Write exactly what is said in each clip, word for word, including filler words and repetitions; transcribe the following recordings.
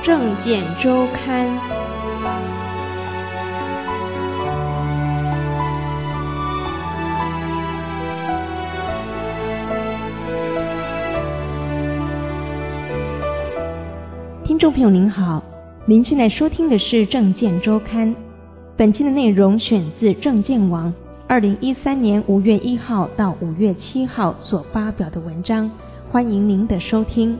政见周刊。听众朋友您好，您现在收听的是政见周刊。本期的内容选自政见网二零一三年五月一号到五月七号所发表的文章，欢迎您的收听。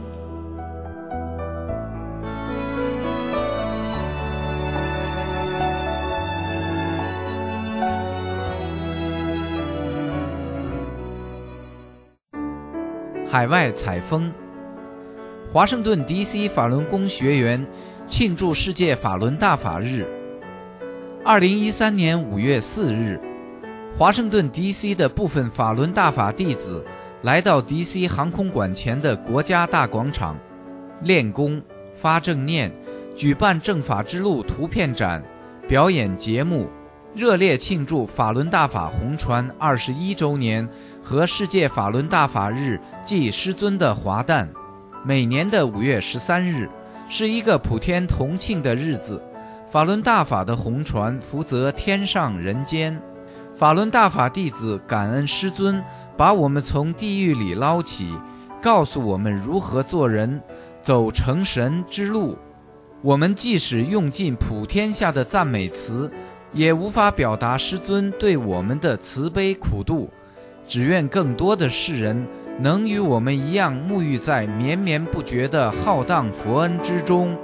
海外采风。华盛顿 D C 法轮功学员庆祝世界法轮大法日。二零一三年五月四日，华盛顿 D C 的部分法轮大法弟子来到 D C 航空馆前的国家大广场，练功、发正念，举办正法之路图片展、表演节目，热烈庆祝法轮大法红传二十一周年和世界法轮大法日暨师尊的华诞。每年的五月十三日是一个普天同庆的日子，法轮大法的红传福泽天上人间。法轮大法弟子感恩师尊把我们从地狱里捞起，告诉我们如何做人，走成神之路。我们即使用尽普天下的赞美词，也无法表达师尊对我们的慈悲苦度。只愿更多的世人能与我们一样沐浴在绵绵不绝的浩荡佛恩之中。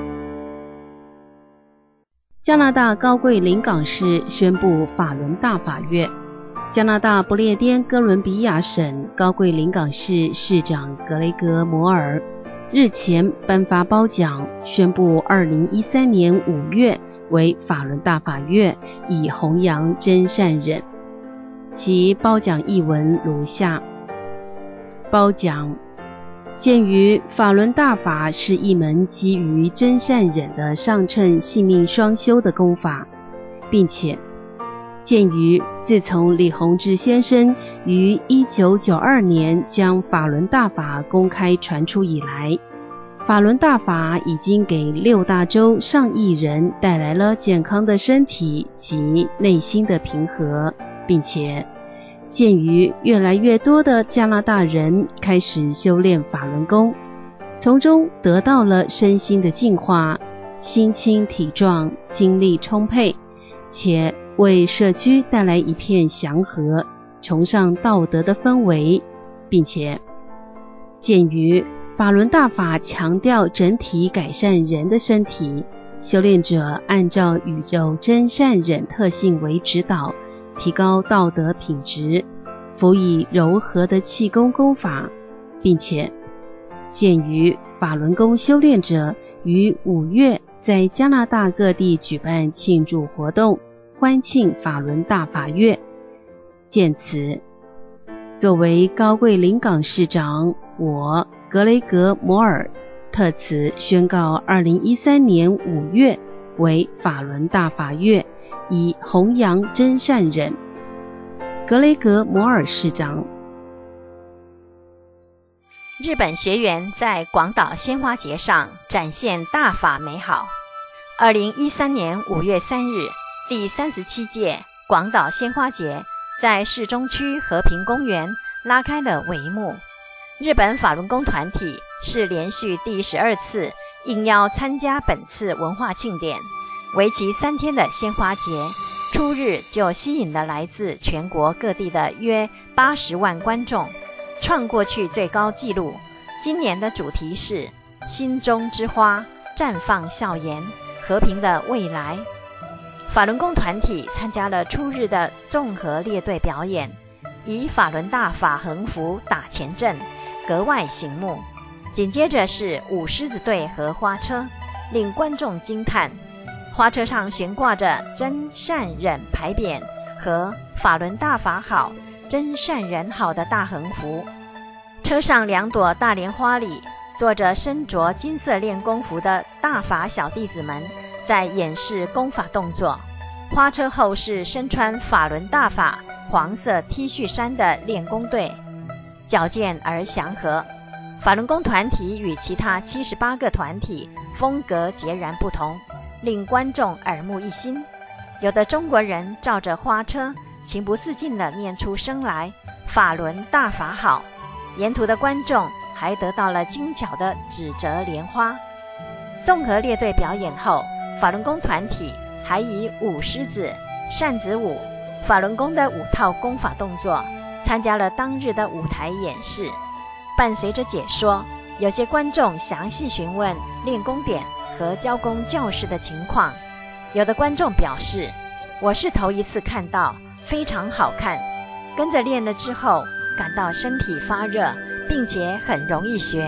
加拿大高贵临港市宣布法轮大法月。加拿大不列颠哥伦比亚省高贵临港市市长格雷格摩尔日前颁发褒奖，宣布二零一三年五月为法轮大法月，以弘扬真善忍。其褒奖译文如下：褒奖，鉴于法轮大法是一门基于真善忍的上乘性命双修的功法，并且鉴于自从李洪志先生于一九九二年将法轮大法公开传出以来，法轮大法已经给六大洲上亿人带来了健康的身体及内心的平和，并且鉴于越来越多的加拿大人开始修炼法轮功，从中得到了身心的净化，心轻体壮，精力充沛，且为社区带来一片祥和、崇尚道德的氛围，并且鉴于法轮大法强调整体改善人的身体，修炼者按照宇宙真善忍特性为指导，提高道德品质，辅以柔和的气功功法，并且鉴于法轮功修炼者于五月在加拿大各地举办庆祝活动，欢庆法轮大法月，见此，作为高贵临港市长，我格雷格摩尔特此宣告二零一三年五月为法轮大法月，以弘扬真善忍。格雷格摩尔市长。 日本学员在广岛鲜花节上展现大法美好。二零一三年五月三日，第三十七届广岛鲜花节在市中区和平公园拉开了帷幕。日本法轮功团体是连续第十二次应邀参加本次文化庆典，为期三天的鲜花节初日就吸引了来自全国各地的约八十万观众，创过去最高纪录。今年的主题是心中之花，绽放笑颜，和平的未来。法轮功团体参加了初日的综合列队表演，以法轮大法横幅打前阵，格外醒目。紧接着是舞狮子队和花车，令观众惊叹。花车上悬挂着真善忍牌匾和法轮大法好，真善忍好的大横幅。车上两朵大莲花里坐着身着金色练功服的大法小弟子们，在演示功法动作。花车后是身穿法轮大法黄色 T 恤衫的练功队，矫健而祥和。 法轮功团体与其他七十八个团体风格截然不同，令观众耳目一新。有的中国人照着花车，情不自禁地念出声来，法轮大法好。沿途的观众还得到了精巧的指折莲花。综合列队表演后，法轮功团体还以舞狮子、扇子舞、法轮功的五套功法动作参加了当日的舞台演示。伴随着解说，有些观众详细询问练功点和教功教室的情况。有的观众表示，我是头一次看到，非常好看，跟着练了之后感到身体发热，并且很容易学。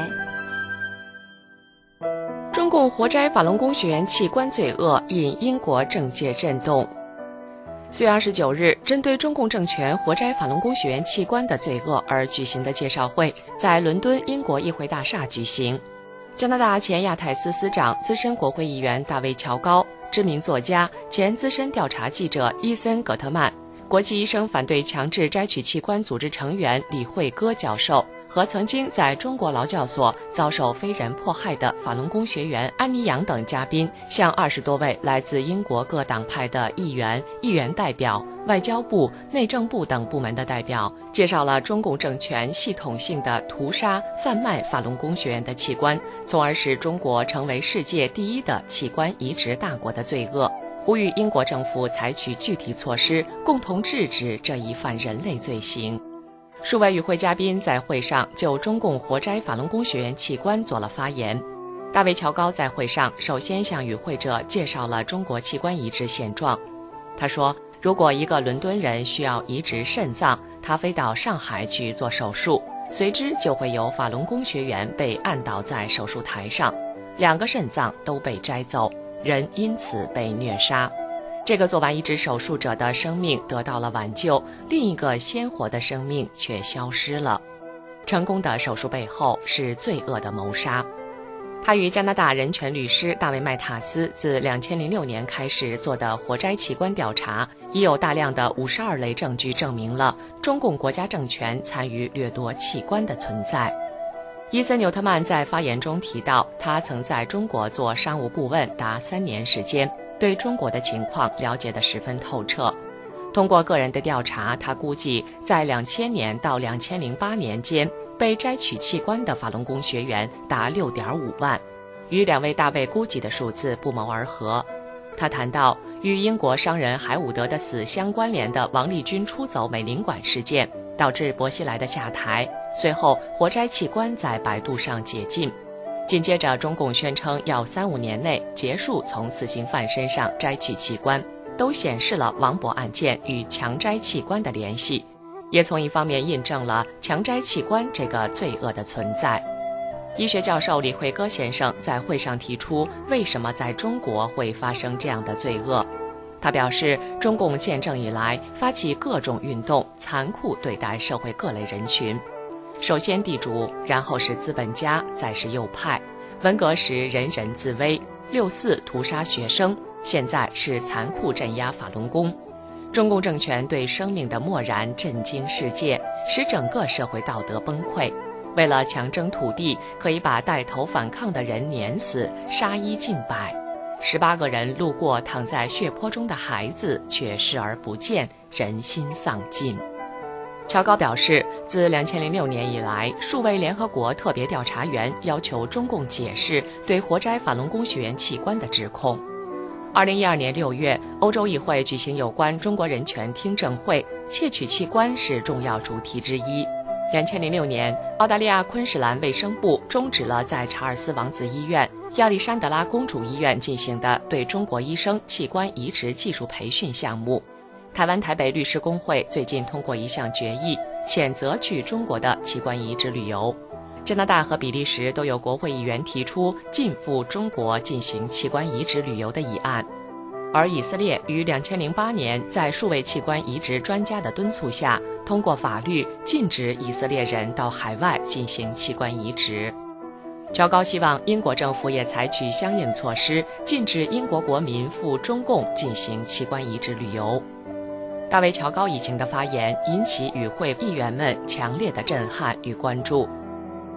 中共活摘法轮功学员器官罪恶引英国政界震动。四月二十九日，针对中共政权活摘法轮功学员器官的罪恶而举行的介绍会在伦敦英国议会大厦举行。加拿大前亚太司司长、资深国会议员大卫·乔高、知名作家、前资深调查记者伊森·葛特曼、国际医生反对强制摘取器官组织成员李慧歌教授和曾经在中国劳教所遭受非人迫害的法轮功学员安妮杨等嘉宾，向二十多位来自英国各党派的议员、议员代表、外交部、内政部等部门的代表，介绍了中共政权系统性的屠杀、贩卖法轮功学员的器官，从而使中国成为世界第一的器官移植大国的罪恶，呼吁英国政府采取具体措施，共同制止这一犯人类罪行。数位与会嘉宾在会上就中共活摘法轮功学员器官做了发言。大卫·乔高在会上首先向与会者介绍了中国器官移植现状。他说，如果一个伦敦人需要移植肾脏，他飞到上海去做手术，随之就会有法轮功学员被按倒在手术台上，两个肾脏都被摘走，人因此被虐杀。这个做完移植手术者的生命得到了挽救，另一个鲜活的生命却消失了。成功的手术背后是罪恶的谋杀。他与加拿大人权律师大卫·麦塔斯自两千零六年开始做的活摘器官调查，已有大量的五十二类证据证明了中共国家政权参与掠夺器官的存在。伊森·纽特曼在发言中提到，他曾在中国做商务顾问达三年时间，对中国的情况了解得十分透彻。通过个人的调查，他估计在两千年到两千零八年间，被摘取器官的法轮功学员达 六点五万，与两位大卫估计的数字不谋而合。他谈到与英国商人海伍德的死相关联的王立军出走美领馆事件，导致薄熙来的下台，随后活摘器官在百度上解禁。紧接着，中共宣称要三五年内结束从死刑犯身上摘取器官，都显示了王博案件与强摘器官的联系，也从一方面印证了强摘器官这个罪恶的存在。医学教授李慧歌先生在会上提出，为什么在中国会发生这样的罪恶？他表示，中共建政以来发起各种运动，残酷对待社会各类人群。首先地主，然后是资本家，再是右派。文革时人人自危，六四屠杀学生，现在是残酷镇压法轮功。中共政权对生命的漠然震惊世界，使整个社会道德崩溃。为了强征土地，可以把带头反抗的人碾死，杀一儆百。十八个人路过躺在血泊中的孩子，却视而不见，人心丧尽。乔高表示，自两千零六年以来，数位联合国特别调查员要求中共解释对活摘法轮功学员器官的指控。二零一二年六月，欧洲议会举行有关中国人权听证会，窃取器官是重要主题之一。两千零六年，澳大利亚昆士兰卫生部终止了在查尔斯王子医院、亚历山德拉公主医院进行的对中国医生器官移植技术培训项目。台湾台北律师公会最近通过一项决议，谴责去中国的器官移植旅游。加拿大和比利时都有国会议员提出禁赴中国进行器官移植旅游的议案。而以色列于两千零八年在数位器官移植专家的敦促下，通过法律禁止以色列人到海外进行器官移植。乔高希望英国政府也采取相应措施，禁止英国国民赴中共进行器官移植旅游。大卫·乔高以前的发言引起与会议员们强烈的震撼与关注。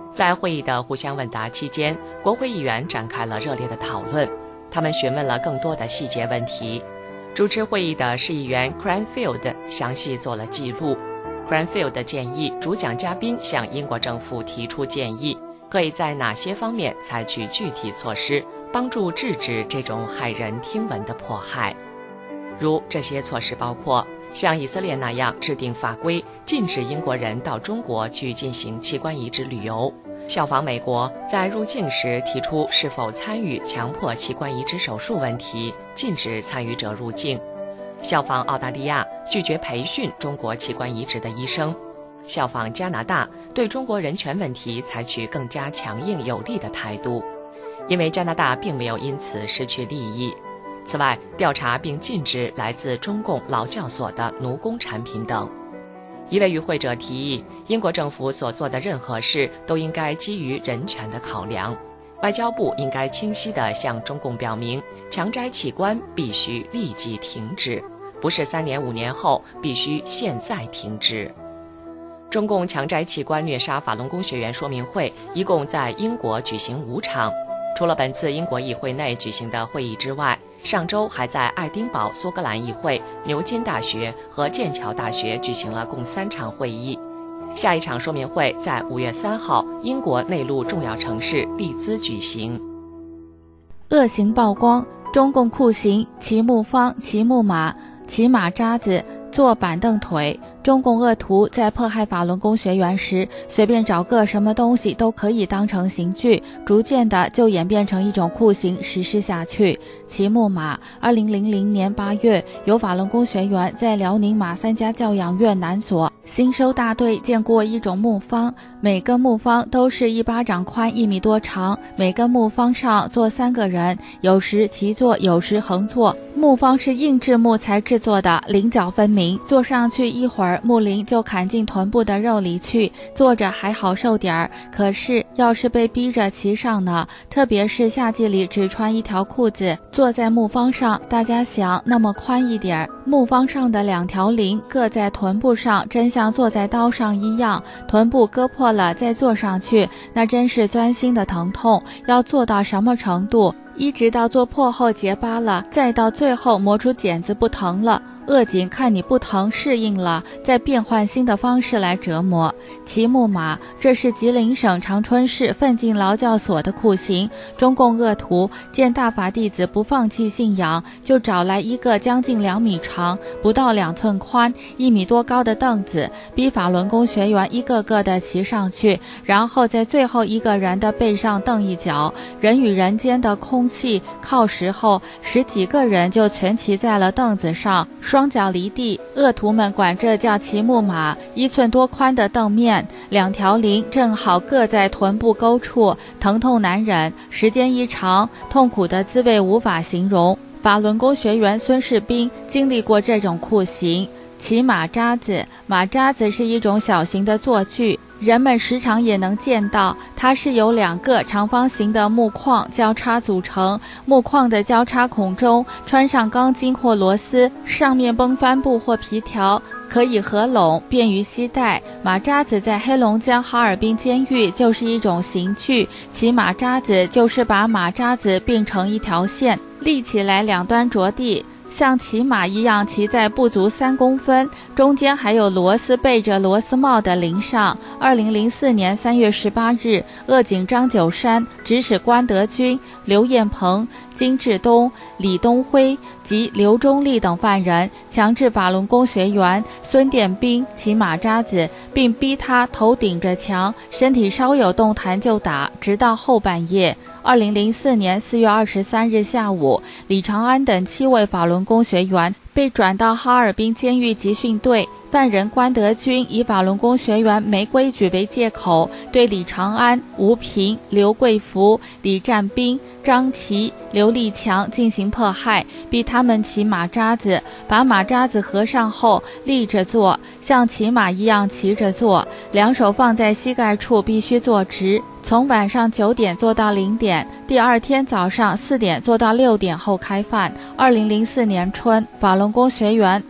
在会议的互相问答期间，国会议员展开了热烈的讨论，他们询问了更多的细节问题。主持会议的市议员 Cranfield 详细做了记录。Cranfield 建议主讲嘉宾向英国政府提出建议，可以在哪些方面采取具体措施，帮助制止这种骇人听闻的迫害。如这些措施包括像以色列那样制定法规，禁止英国人到中国去进行器官移植旅游；效仿美国，在入境时提出是否参与强迫器官移植手术问题，禁止参与者入境；效仿澳大利亚，拒绝培训中国器官移植的医生；效仿加拿大，对中国人权问题采取更加强硬有力的态度，因为加拿大并没有因此失去利益。此外，调查并禁止来自中共劳教所的奴工产品等。一位与会者提议，英国政府所做的任何事都应该基于人权的考量，外交部应该清晰地向中共表明，强摘器官必须立即停止，不是三年五年后，必须现在停止。中共强摘器官虐杀法轮功学员说明会一共在英国举行五场，除了本次英国议会内举行的会议之外，上周还在爱丁堡苏格兰议会、牛津大学和剑桥大学举行了共三场会议。下一场说明会在五月三号英国内陆重要城市利兹举行。 恶行曝光，中共酷刑骑木方、骑木马、骑马扎子、坐板凳腿。中共恶徒在迫害法轮功学员时，随便找个什么东西都可以当成刑具，逐渐的就演变成一种酷刑实施下去。骑木马，二零零零年八月，有法轮功学员在辽宁马三家教养院男所新收大队见过一种木方，每根木方都是一巴掌宽，一米多长，每根木方上坐三个人，有时齐坐，有时横坐。木方是硬质木材制作的，棱角分明，坐上去一会儿，木铃就砍进臀部的肉里去，坐着还好受点儿。可是要是被逼着骑上呢，特别是夏季里只穿一条裤子，坐在木方上，大家想那么宽一点儿，木方上的两条铃各在臀部上，真像坐在刀上一样，臀部割破了再坐上去，那真是钻心的疼痛。要做到什么程度？一直到做破后结疤了，再到最后磨出茧子不疼了，扼颈看你不疼适应了，再变换新的方式来折磨。骑木马，这是吉林省长春市奋进劳教所的酷刑。中共恶徒见大法弟子不放弃信仰，就找来一个将近两米长、不到两寸宽、一米多高的凳子，逼法轮功学员一个个的骑上去，然后在最后一个人的背上蹬一脚，人与人间的空隙靠实后，十几个人就全骑在了凳子上，双脚离地。恶徒们管这叫骑木马，一寸多宽的凳面，两条铃正好各在臀部沟处，疼痛难忍，时间一长，痛苦的滋味无法形容。法轮功学员孙世斌经历过这种酷刑。骑马扎子，马扎子是一种小型的坐具，人们时常也能见到，它是由两个长方形的木框交叉组成，木框的交叉孔中穿上钢筋或螺丝，上面绷帆布或皮条，可以合拢，便于携带。马扎子在黑龙江哈尔滨监狱就是一种刑具，骑马扎子就是把马扎子并成一条线，立起来两端着地，像骑马一样骑在不足三公分，中间还有螺丝背着螺丝帽的铃上。二零零四年三月十八日，鄂警张九山指使关德军、刘彦鹏、金志东、李东辉及刘忠立等犯人强制法轮功学员孙殿兵骑马扎子，并逼他头顶着墙，身体稍有动弹就打，直到后半夜。二零零四年四月二十三日下午，李长安等七位法轮功学员被转到哈尔滨监狱集训队。犯人关德军以法轮功学员没规矩为借口，对李长安、吴平、刘贵福、李占兵、张琪、刘立强进行迫害，逼他们骑马扎子，把马扎子合上后立着坐，像骑马一样骑着坐，两手放在膝盖处，必须坐直，从晚上九点做到零点，第二天早上四点做到六点后开饭。二零零四年春，法轮功学员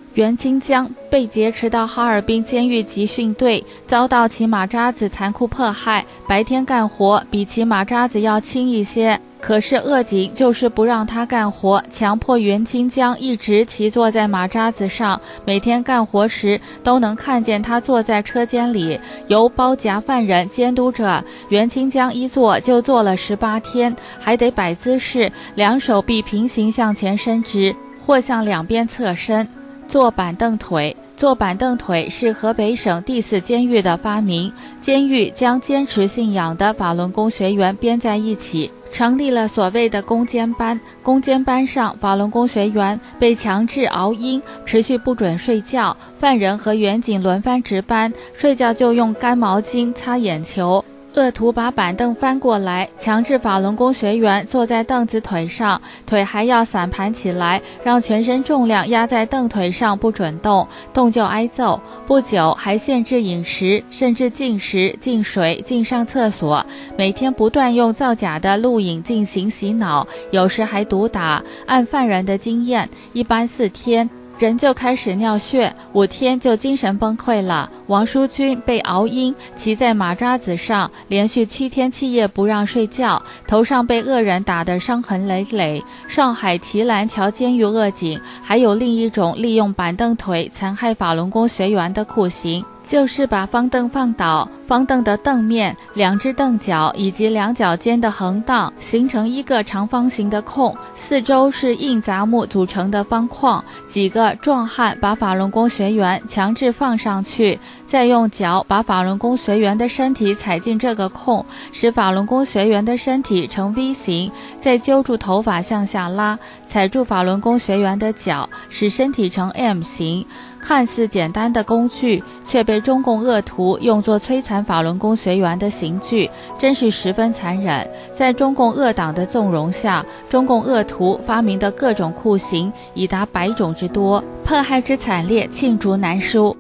袁清江被劫持到哈尔滨监狱集训队，遭到骑马扎子残酷迫害，白天干活比骑马扎子要轻一些，可是恶警就是不让他干活，强迫袁清江一直骑坐在马扎子上，每天干活时都能看见他坐在车间里，由包夹犯人监督着。袁清江一坐就坐了十八天，还得摆姿势，两手臂平行向前伸直，或向两边侧身，坐板凳腿。坐板凳腿是河北省第四监狱的发明，监狱将坚持信仰的法轮功学员编在一起，成立了所谓的攻坚班。攻坚班上，法轮功学员被强制熬鹰，持续不准睡觉，犯人和员警轮番值班，睡觉就用干毛巾擦眼球。恶徒把板凳翻过来，强制法轮功学员坐在凳子腿上，腿还要散盘起来，让全身重量压在凳腿上，不准动，动就挨揍。不久还限制饮食，甚至禁食、禁水、禁上厕所，每天不断用造假的录影进行洗脑，有时还毒打。按犯人的经验，一般四天人就开始尿血，五天就精神崩溃了。王淑君被熬鹰，骑在马扎子上，连续七天七夜不让睡觉，头上被恶人打得伤痕累累。上海提篮桥监狱恶警还有另一种利用板凳腿残害法轮功学员的酷刑，就是把方凳放倒，方凳的凳面、两只凳脚以及两脚间的横档形成一个长方形的空，四周是硬杂木组成的方框，几个壮汉把法轮功学员强制放上去，再用脚把法轮功学员的身体踩进这个空，使法轮功学员的身体呈 V 型，再揪住头发向下拉，踩住法轮功学员的脚，使身体呈 M 型。看似简单的工具，却被中共恶徒用作摧残法轮功学员的刑具，真是十分残忍。在中共恶党的纵容下，中共恶徒发明的各种酷刑已达百种之多，迫害之惨烈罄竹难书。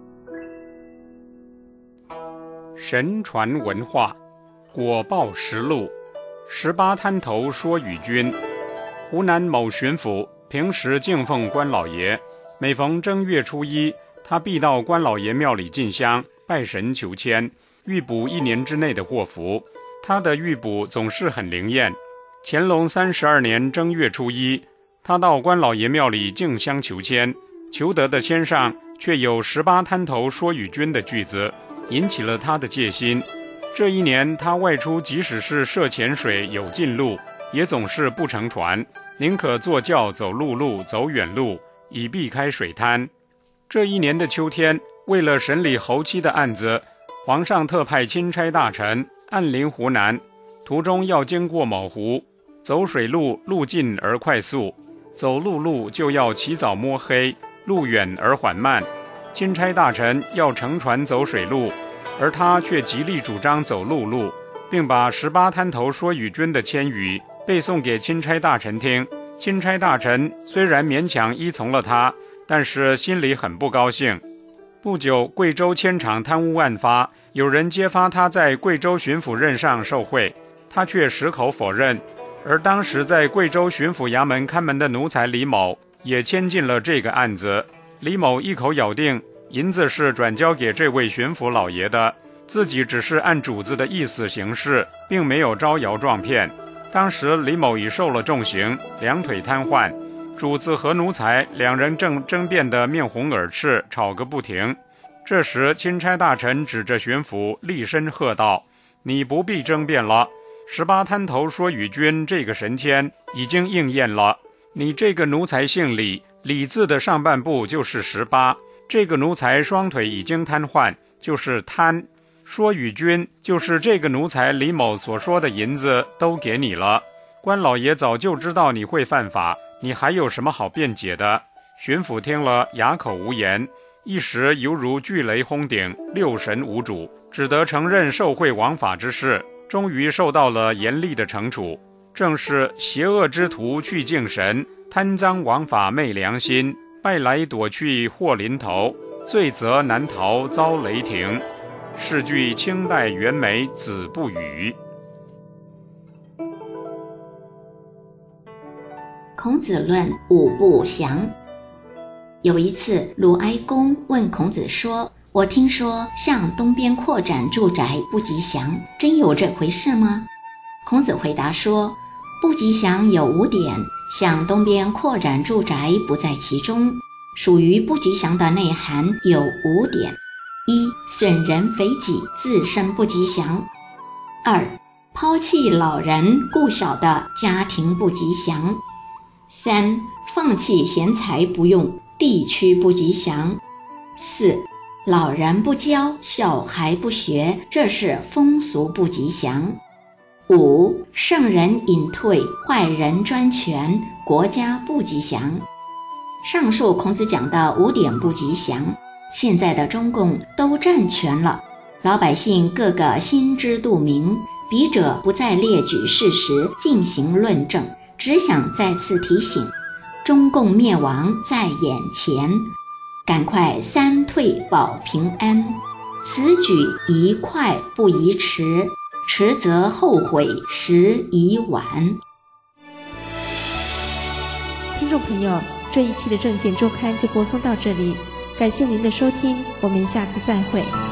神传文化，果报实录，十八滩头说与君。湖南某巡抚平时敬奉关老爷，每逢正月初一，他必到关老爷庙里进香拜神求签，预卜一年之内的祸福。他的预卜总是很灵验。乾隆三十二年正月初一，他到关老爷庙里敬香求签，求得的签上却有十八滩头说与君的句子，引起了他的戒心。这一年他外出，即使是涉潜水有近路，也总是不乘船，宁可坐轿走陆路走远路，以避开水滩。这一年的秋天，为了审理侯妻的案子，皇上特派钦差大臣按临湖南，途中要经过某湖，走水路路近而快速，走陆路就要起早摸黑，路远而缓慢。钦差大臣要乘船走水路，而他却极力主张走陆路，并把十八滩头说与君的签语背诵给钦差大臣听。钦差大臣虽然勉强依从了他，但是心里很不高兴。不久，贵州铅厂贪污案发，有人揭发他在贵州巡抚任上受贿，他却矢口否认。而当时在贵州巡抚衙门看门的奴才李某也牵进了这个案子。李某一口咬定银子是转交给这位巡抚老爷的，自己只是按主子的意思行事，并没有招摇撞骗。当时李某已受了重刑，两腿瘫痪，主子和奴才两人正争辩得面红耳赤，吵个不停。这时钦差大臣指着巡抚厉声喝道：你不必争辩了，十八滩头说与君这个神签已经应验了。你这个奴才姓李，李字的上半部就是十八，这个奴才双腿已经瘫痪，就是瘫。说与君就是这个奴才李某所说的银子都给你了。关老爷早就知道你会犯法，你还有什么好辩解的？巡抚听了哑口无言，一时犹如巨雷轰顶，六神无主，只得承认受贿枉法之事，终于受到了严厉的惩处。正是邪恶之徒去敬神，贪赃枉法昧良心，败来躲去祸临头，罪责难逃遭雷霆。是句清代袁枚子不语。 孔子论五不详： 有一次，鲁哀公问孔子说：“我听说向东边扩展住宅不吉祥，真有这回事吗？”孔子回答说：“不吉祥有五点，向东边扩展住宅不在其中。属于不吉祥的内涵有五点：一、损人肥己，自身不吉祥；二、抛弃老人顾小的家庭不吉祥；三、放弃贤才不用，地区不吉祥；四、老人不教，小孩不学，这是风俗不吉祥；五、圣人隐退，坏人专权，国家不吉祥。”上述孔子讲的五点不吉祥，现在的中共都占全了，老百姓个个心知肚明，笔者不再列举事实进行论证，只想再次提醒，中共灭亡在眼前，赶快三退保平安，此举宜快不宜迟，迟则后悔，时已晚。 听众朋友，这一期的政见周刊就播送到这里，感谢您的收听，我们下次再会。